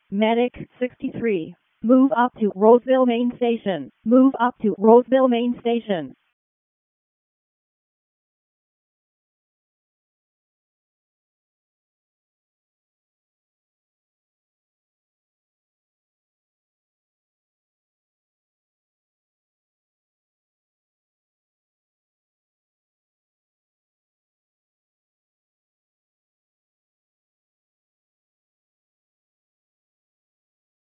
Medic 63. Move up to Roseville Main Station. Move up to Roseville Main Station.